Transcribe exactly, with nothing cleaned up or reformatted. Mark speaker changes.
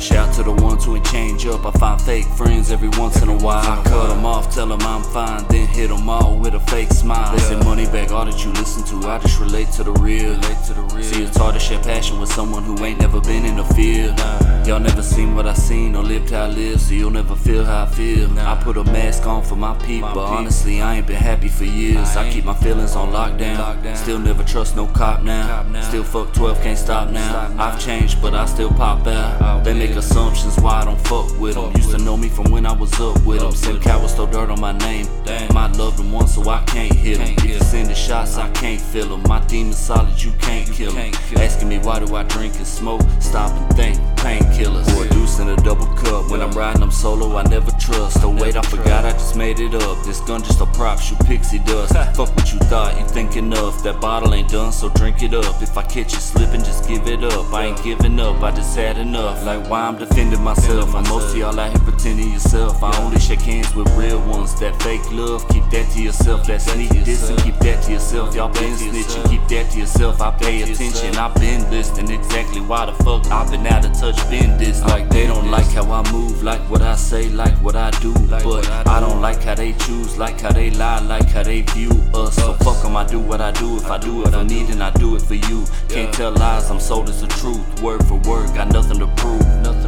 Speaker 1: Shout to the ones who ain't change up. I find fake friends every once in a while. I cut them off, tell them I'm fine, then hit them all with a fake smile. They say money back, all that you listen to, I just relate to the real. See, it's hard to share passion with someone who ain't never been in the field. Y'all never seen what I seen or lived how I live, so you'll never feel how I feel. I put a mask on for my people, but honestly I ain't been happy for years. I keep my feelings on lockdown, still never trust no cop now. Still fuck twelve, can't stop now. I've changed but I still pop out. They make assumptions why I don't fuck with them. Used to know me from when I was up with them. Same cowards throw dirt on my name. Might love them once so I can't hit them. If you send the shots I can't feel them. My demons solid, you can't kill them. Asking me why do I drink and smoke, stop and think, painkillers. Pour a deuce in a double cup. When I'm riding I'm solo, I never trust. Oh wait, I forgot I just made it up. This gun just a prop, shoot pixie dust. Fuck what you thought, you thinking of. That bottle ain't done, so drink it up. If I catch you slipping, just give it up. I ain't giving up, I just had enough. Like why I'm defending myself. And most of y'all out here pretending yourself. I only shake hands with real ones. That fake love, keep that to yourself. That sneak dissing, keep that to yourself. Y'all been snitching, keep that to yourself. I pay attention, I been listening exactly why the fuck I been out of touch, been this. Like they don't like how I move, like what I say, like what I do. But I don't like how they choose, like how they lie, like how they view us. So fuck them, I do what I do. If I do it for me, then I do it for you. Can't tell lies, I'm sold as the truth. Word for word, got nothing to prove.